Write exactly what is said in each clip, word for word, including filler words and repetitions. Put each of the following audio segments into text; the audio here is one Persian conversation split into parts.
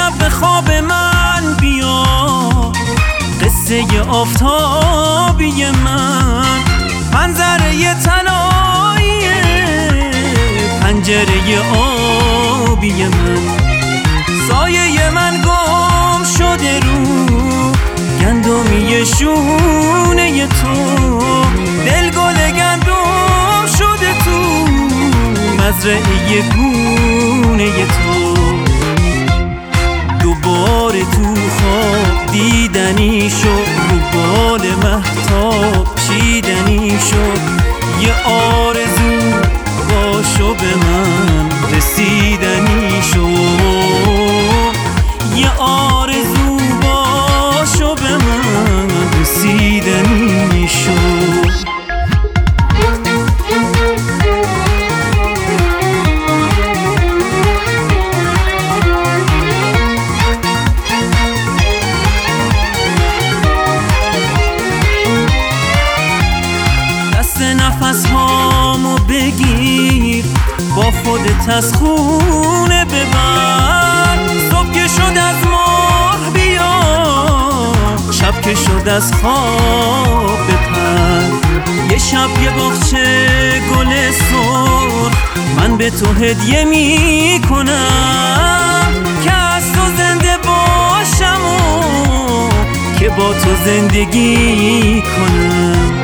شب به خواب من بیا، قصه آفتابی من، منظره طلایی پنجره آبی من، سایه من گم شده رو گندمی شونه تو، دل گل گندم شده تو مزرعه گونه تو. دوباره تو خواب دیدنی شد، رو بال مهتاب چیدنی شد، یه آرزو باشو به من رسیدنی شد، یه آرزو باشو به من رسیدنی شد. نفس هامو بگیر با خودت از خونه ببر، صبح که شد از ماه بیا، شب که شد از خواب بپر، یه شب یه باغچه گل سرخ من به تو هدیه می کنم، که از تو زنده باشم و که با تو زندگی کنم.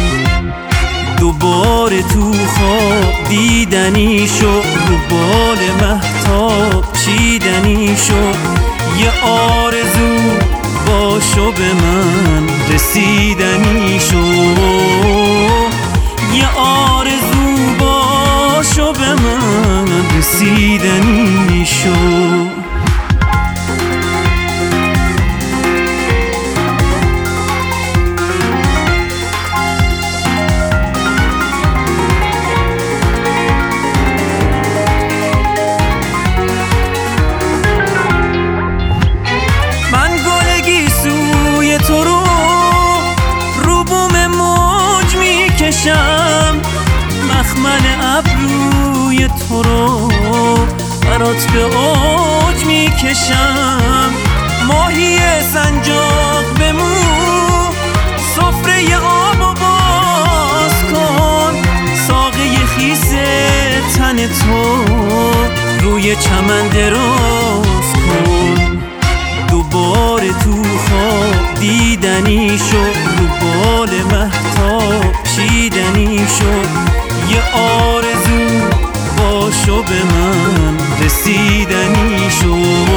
دوباره تو خواب دیدنی شد، رو بال مهتاب چیدنی شد، یه آرزو باشو به من رسیدنی شد، یه آرزو باشو به من رسیدنی شد. مخمل ابروی تو رو برات به اوج میکشم، ماهی سنجاق بمو سفره آب و باز کن، ساقه خیس تن تو روی چمن دراز کن. دوباره تو خواب دیدنی شد، رو بال مهتاب چیدنی شد، یه آرزو باشو به من رسیدنی شد،